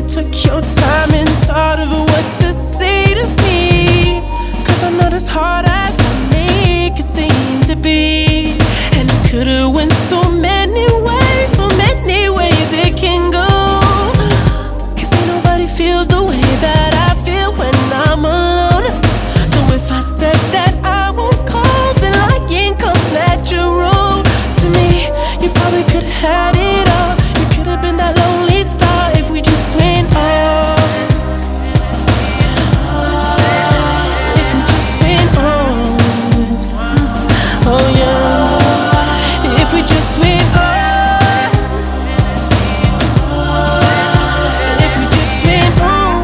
took your time and thought of what to say to me. Cause I'm not as hard as I make it seem to be. And it could've went so many ways it can go. Cause ain't nobody feels the way that I feel when I'm alone. So if I said that I won't call, then lying comes natural to me. You probably could've had it all. You could've been that lonely star if we just went on. If we just went on. Oh yeah. If we just went on. If we just went on.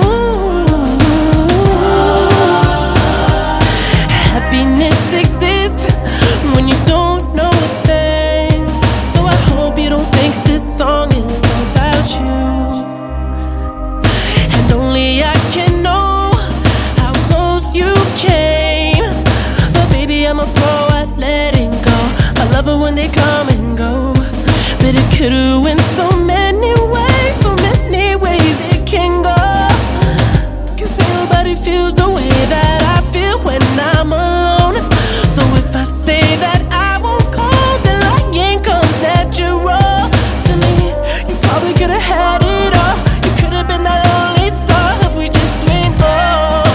Happiness exists when you don't know a thing. So I hope you don't think this song is about you. And only I can know how close you came. But baby, I'm a pro at letting go. I love it when they come and go. But it could've went so many ways it can go. Cause ain't nobody feels the way that I feel when I'm alone. So if I say that I won't call, then lying comes natural to me. You probably could've had it all. You could've been that lonely star if we just went on.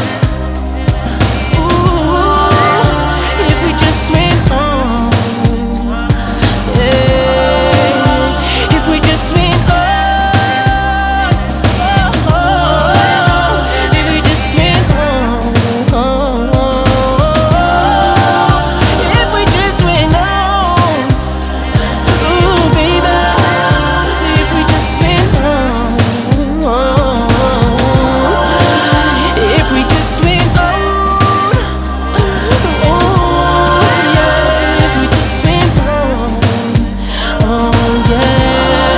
Ooh, if we just went on. Yeah, if we just went on. If we just went on. If we just went on. Ooh, baby. If we just went on. If we just went on. Oh yeah. If we just went on. Oh yeah.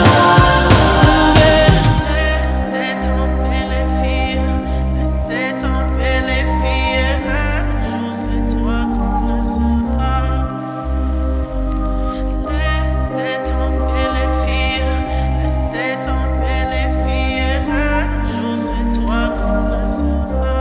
Laissez tomber les filles. Laissez tomber les filles. Un jour c'est toi qu'on le saura. Laissez tomber les filles. Laissez tomber les filles. Un jour c'est toi qu'on le saura.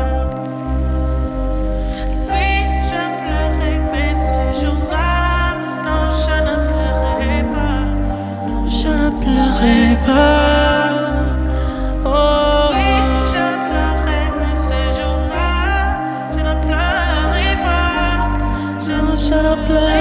Oui, je pleurais, mais ces jours-là, non, je ne pleurais pas. Non, je ne pleurais pas. Oh, oui, je pleurais, mais ces jours-là, je ne pleurais pas. Je ne pleurais pas.